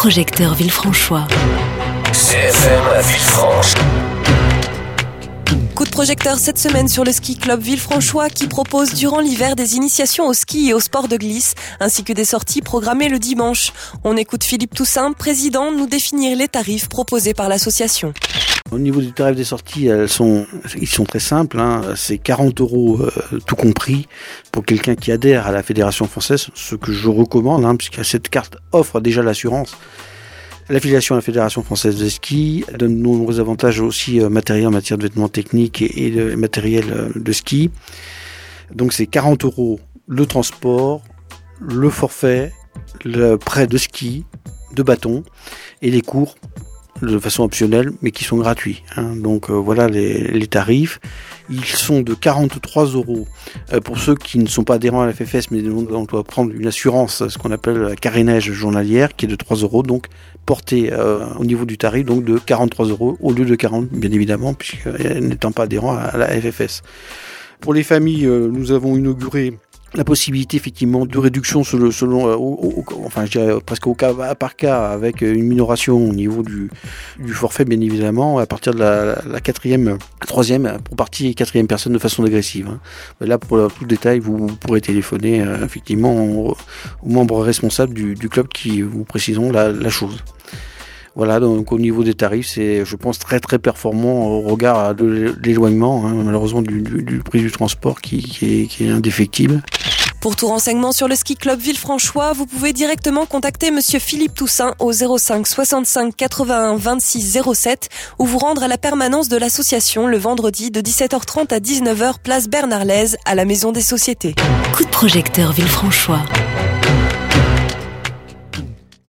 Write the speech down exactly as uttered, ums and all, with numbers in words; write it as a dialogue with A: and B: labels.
A: projecteur Villefranchois.
B: C F M Villefranche.
C: Coup de projecteur cette semaine sur le ski club Villefranchois qui propose durant l'hiver des initiations au ski et au sport de glisse, ainsi que des sorties programmées le dimanche. On écoute Philippe Toussaint, président, nous définir les tarifs proposés par l'association.
D: Au niveau du tarif des sorties, elles sont, ils sont très simples, hein. C'est quarante euros euh, tout compris pour quelqu'un qui adhère à la Fédération française, ce que je recommande, hein, puisque cette carte offre déjà l'assurance. L'affiliation à la Fédération française de ski donne de nombreux avantages aussi euh, matériels en matière de vêtements techniques et, et de matériel euh, de ski. Donc c'est quarante euros le transport, le forfait, le prêt de ski, de bâton et les cours de façon optionnelle, mais qui sont gratuits. Hein. Donc euh, voilà les, les tarifs. Ils sont de quarante-trois euros euh, pour ceux qui ne sont pas adhérents à la F F S, mais on doit prendre une assurance, ce qu'on appelle la carénage journalière, qui est de trois euros, donc portée euh, au niveau du tarif, donc de quarante-trois euros au lieu de quarante, bien évidemment, puisque n'étant pas adhérent à la F F S. Pour les familles, euh, nous avons inauguré la possibilité effectivement de réduction selon, selon euh, au, au, enfin je dirais presque au cas par cas, avec une minoration au niveau du, du forfait bien évidemment à partir de la, la quatrième, troisième pour partie et quatrième personne de façon dégressive. Hein. Là pour tout le détail vous, vous pourrez téléphoner euh, effectivement aux, aux membres responsables du, du club qui vous préciseront la, la chose. Voilà, donc au niveau des tarifs, c'est, je pense, très très performant au regard de l'éloignement, hein, malheureusement, du, du, du prix du transport qui, qui, est, qui est indéfectible.
C: Pour tout renseignement sur le ski club Villefranchois, vous pouvez directement contacter monsieur Philippe Toussaint au zéro cinq soixante-cinq quatre-vingt-un vingt-six zéro sept ou vous rendre à la permanence de l'association le vendredi de dix-sept heures trente à dix-neuf heures place Bernard-Lez à la Maison des Sociétés.
A: Coup de projecteur Villefranchois.